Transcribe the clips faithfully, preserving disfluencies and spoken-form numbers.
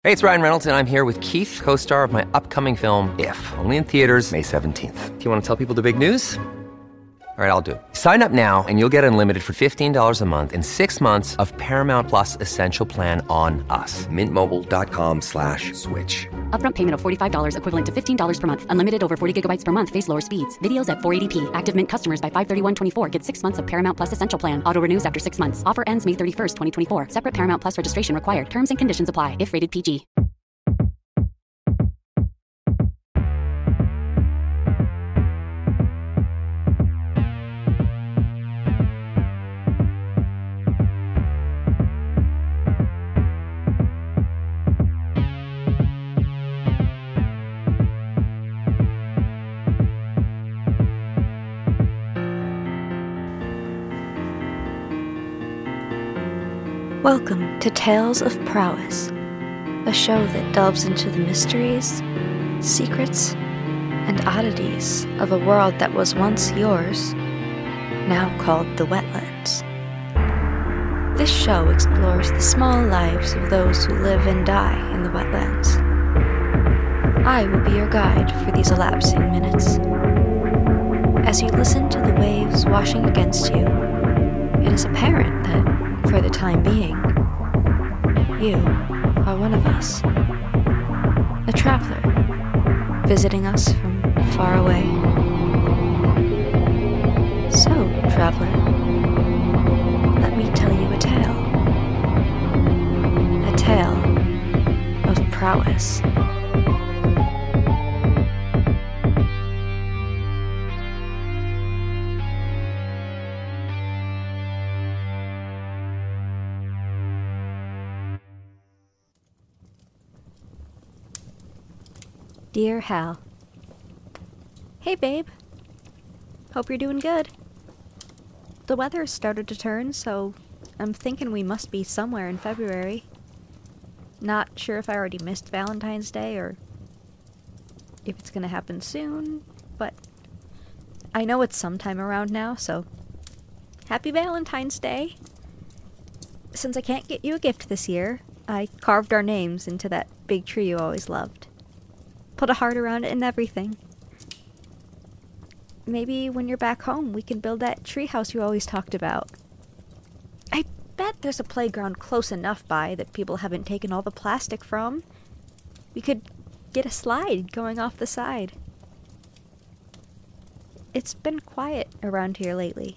Hey, it's Ryan Reynolds, and I'm here with Keith, co-star of my upcoming film, If, only in theaters May seventeenth. Do you want to tell people the big news? All right, I'll do it. Sign up now and you'll get unlimited for fifteen dollars a month and six months of Paramount Plus Essential Plan on us. Mint Mobile dot com slash switch. Upfront payment of forty-five dollars equivalent to fifteen dollars per month. Unlimited over forty gigabytes per month. Face lower speeds. Videos at four eighty p. Active Mint customers by five thirty-one twenty-four get six months of Paramount Plus Essential Plan. Auto renews after six months. Offer ends May thirty-first, twenty twenty-four. Separate Paramount Plus registration required. Terms and conditions apply if rated P G. Welcome to Tales of Prowess, a show that delves into the mysteries, secrets, and oddities of a world that was once yours, now called the Wetlands. This show explores the small lives of those who live and die in the wetlands. I will be your guide for these elapsing minutes. As you listen to the waves washing against you, it is apparent that, for the time being, you are one of us. A traveler, visiting us from far away. So, traveler, let me tell you a tale. A tale of prowess. Dear Hal. Hey, babe. Hope you're doing good. The weather has started to turn, so I'm thinking we must be somewhere in February. Not sure if I already missed Valentine's Day or if it's gonna happen soon, but I know it's sometime around now, so happy Valentine's Day. Since I can't get you a gift this year, I carved our names into that big tree you always loved. Put a heart around it and everything. Maybe when you're back home, we can build that treehouse you always talked about. I bet there's a playground close enough by that people haven't taken all the plastic from. We could get a slide going off the side. It's been quiet around here lately.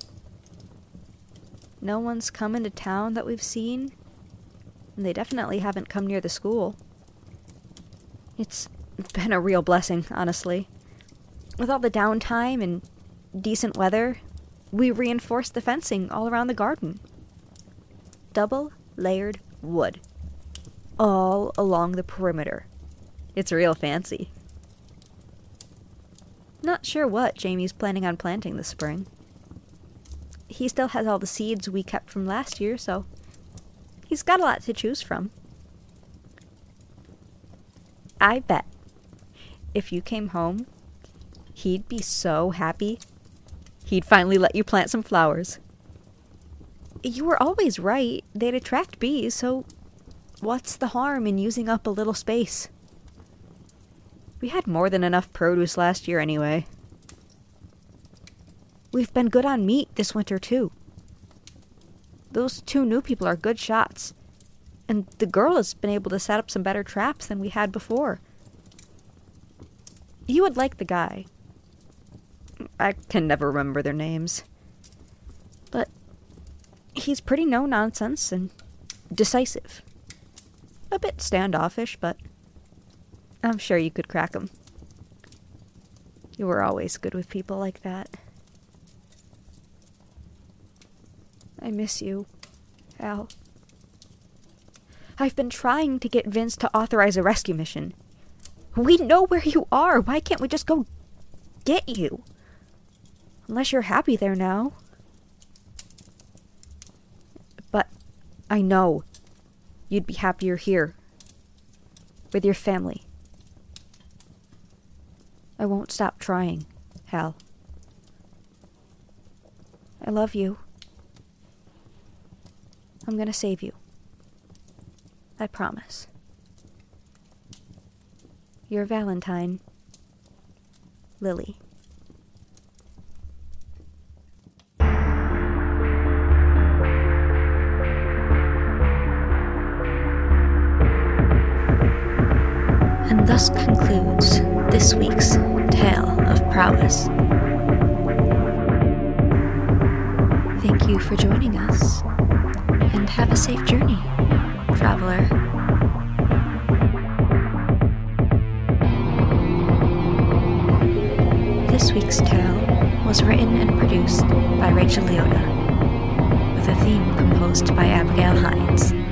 No one's come into town that we've seen, and they definitely haven't come near the school. It's been a real blessing, honestly. With all the downtime and decent weather, we reinforced the fencing all around the garden. Double layered wood. All along the perimeter. It's real fancy. Not sure what Jamie's planning on planting this spring. He still has all the seeds we kept from last year, so he's got a lot to choose from. I bet if you came home, he'd be so happy. He'd finally let you plant some flowers. You were always right. They'd attract bees, so what's the harm in using up a little space? We had more than enough produce last year anyway. We've been good on meat this winter, too. Those two new people are good shots. And the girl has been able to set up some better traps than we had before. You would like the guy. I can never remember their names. But he's pretty no-nonsense and decisive. A bit standoffish, but I'm sure you could crack him. You were always good with people like that. I miss you, Al. I've been trying to get Vince to authorize a rescue mission. We know where you are. Why can't we just go get you? Unless you're happy there now. But I know you'd be happier here. With your family. I won't stop trying, Hal. I love you. I'm gonna save you. I promise. your Valentine, Lily. And thus concludes this week's Tale of Prowess. Thank you for joining us, and have a safe journey, traveler. This week's tale was written and produced by Rachel Leota, with a theme composed by Abigail Hines.